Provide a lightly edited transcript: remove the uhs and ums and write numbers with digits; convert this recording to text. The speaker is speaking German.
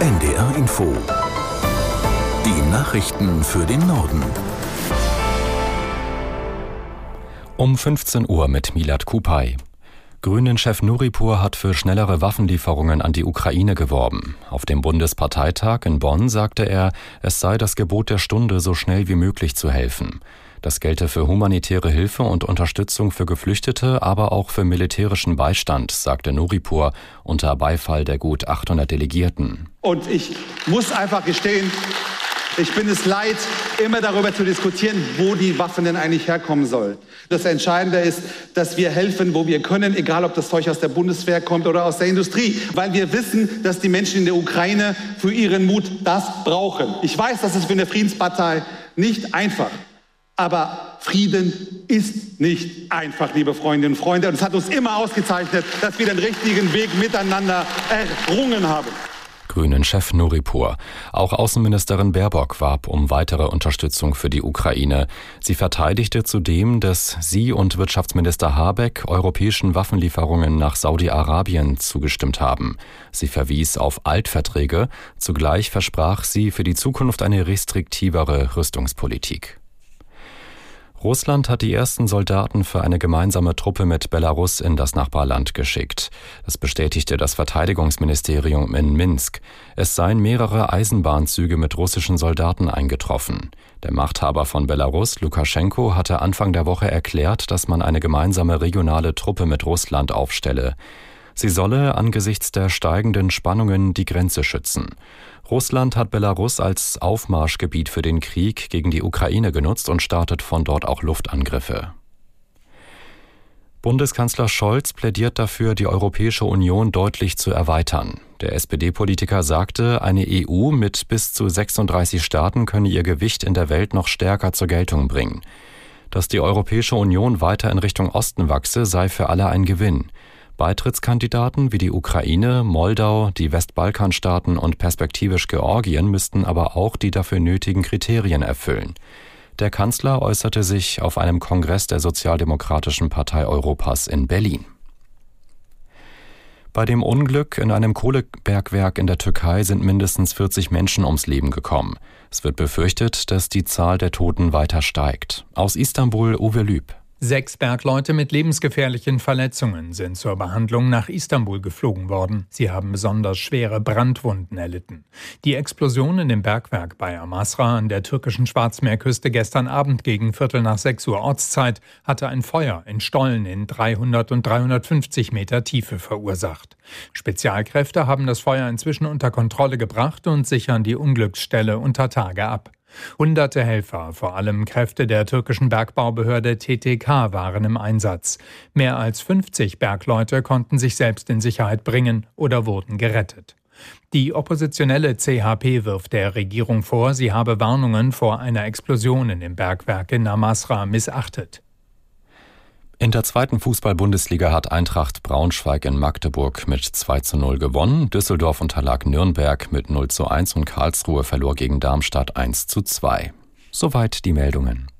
NDR Info. Die Nachrichten für den Norden. Um 15 Uhr mit Milad Kupay. Grünen-Chef Nuripur hat für schnellere Waffenlieferungen an die Ukraine geworben. Auf dem Bundesparteitag in Bonn sagte er, es sei das Gebot der Stunde, so schnell wie möglich zu helfen. Das gelte für humanitäre Hilfe und Unterstützung für Geflüchtete, aber auch für militärischen Beistand, sagte Nuripur unter Beifall der gut 800 Delegierten. Und ich muss einfach gestehen, ich bin es leid, immer darüber zu diskutieren, wo die Waffen denn eigentlich herkommen sollen. Das Entscheidende ist, dass wir helfen, wo wir können, egal ob das Zeug aus der Bundeswehr kommt oder aus der Industrie. Weil wir wissen, dass die Menschen in der Ukraine für ihren Mut das brauchen. Ich weiß, das ist für eine Friedenspartei nicht einfach. Aber Frieden ist nicht einfach, liebe Freundinnen und Freunde. Und es hat uns immer ausgezeichnet, dass wir den richtigen Weg miteinander errungen haben. Grünen-Chef Nuripur. Auch Außenministerin Baerbock warb um weitere Unterstützung für die Ukraine. Sie verteidigte zudem, dass sie und Wirtschaftsminister Habeck europäischen Waffenlieferungen nach Saudi-Arabien zugestimmt haben. Sie verwies auf Altverträge. Zugleich versprach sie für die Zukunft eine restriktivere Rüstungspolitik. Russland hat die ersten Soldaten für eine gemeinsame Truppe mit Belarus in das Nachbarland geschickt. Das bestätigte das Verteidigungsministerium in Minsk. Es seien mehrere Eisenbahnzüge mit russischen Soldaten eingetroffen. Der Machthaber von Belarus, Lukaschenko, hatte Anfang der Woche erklärt, dass man eine gemeinsame regionale Truppe mit Russland aufstelle. Sie solle angesichts der steigenden Spannungen die Grenze schützen. Russland hat Belarus als Aufmarschgebiet für den Krieg gegen die Ukraine genutzt und startet von dort auch Luftangriffe. Bundeskanzler Scholz plädiert dafür, die Europäische Union deutlich zu erweitern. Der SPD-Politiker sagte, eine EU mit bis zu 36 Staaten könne ihr Gewicht in der Welt noch stärker zur Geltung bringen. Dass die Europäische Union weiter in Richtung Osten wachse, sei für alle ein Gewinn. Beitrittskandidaten wie die Ukraine, Moldau, die Westbalkanstaaten und perspektivisch Georgien müssten aber auch die dafür nötigen Kriterien erfüllen. Der Kanzler äußerte sich auf einem Kongress der Sozialdemokratischen Partei Europas in Berlin. Bei dem Unglück in einem Kohlebergwerk in der Türkei sind mindestens 40 Menschen ums Leben gekommen. Es wird befürchtet, dass die Zahl der Toten weiter steigt. Aus Istanbul Uwe Lüb. 6 Bergleute mit lebensgefährlichen Verletzungen sind zur Behandlung nach Istanbul geflogen worden. Sie haben besonders schwere Brandwunden erlitten. Die Explosion in dem Bergwerk bei Amasra an der türkischen Schwarzmeerküste gestern Abend gegen 5:45 Uhr Ortszeit hatte ein Feuer in Stollen in 300 und 350 Meter Tiefe verursacht. Spezialkräfte haben das Feuer inzwischen unter Kontrolle gebracht und sichern die Unglücksstelle unter Tage ab. Hunderte Helfer, vor allem Kräfte der türkischen Bergbaubehörde TTK, waren im Einsatz. Mehr als 50 Bergleute konnten sich selbst in Sicherheit bringen oder wurden gerettet. Die oppositionelle CHP wirft der Regierung vor, sie habe Warnungen vor einer Explosion in dem Bergwerk in Amasra missachtet. In der zweiten Fußball-Bundesliga hat Eintracht Braunschweig in Magdeburg mit 2:0 gewonnen. Düsseldorf unterlag Nürnberg mit 0:1 und Karlsruhe verlor gegen Darmstadt 1:2. Soweit die Meldungen.